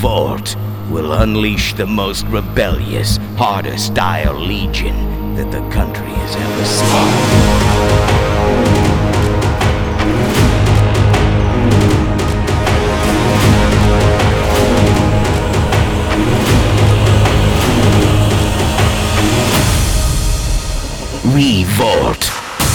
Revolt will unleash the most rebellious, harder-style legion that the country has ever seen. Revolt.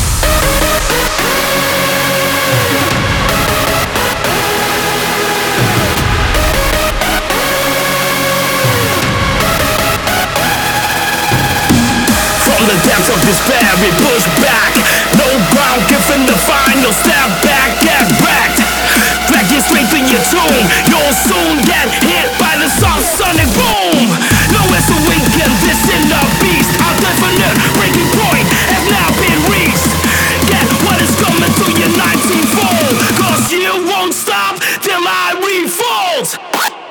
From the depths of despair we push back. No ground given, the final step back. Get wrecked, drag you straight to your tomb. You'll soon get hit by the soft sonic boom. Nowhere to weaken this inner beast. Our definite breaking point has now been reached. Get what is coming to your 19-fold, cause you won't stop till I refold.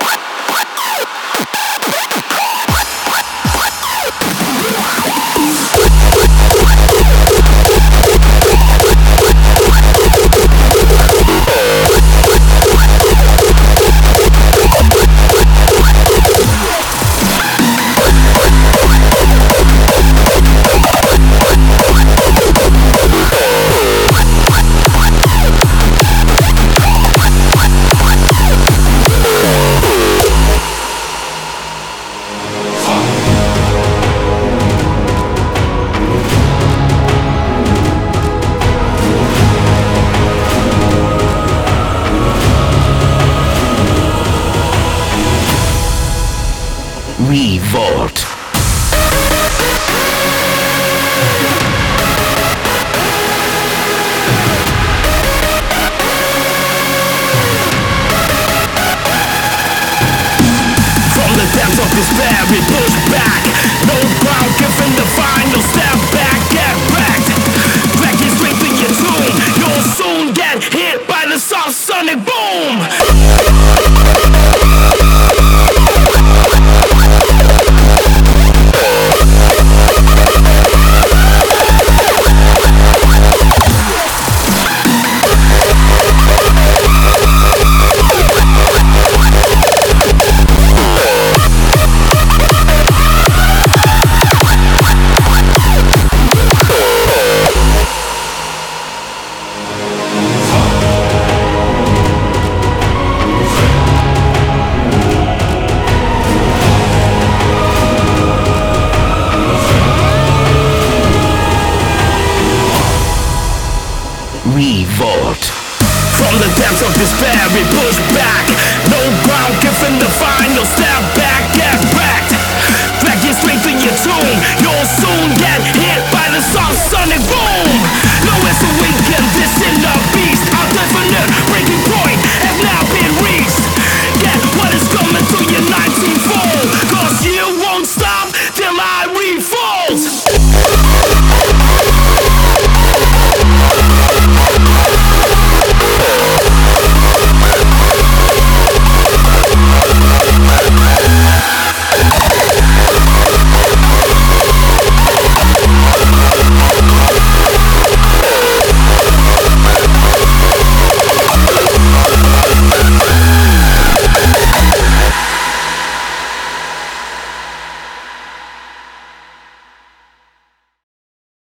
Revolt. From the depths of despair we push back. No ground given, the final step back. Get wrecked, drag you straight to your tomb. You'll soon get hit by the soft sonic boom. Revolt. From the depths of despair we push back. No ground given, the final step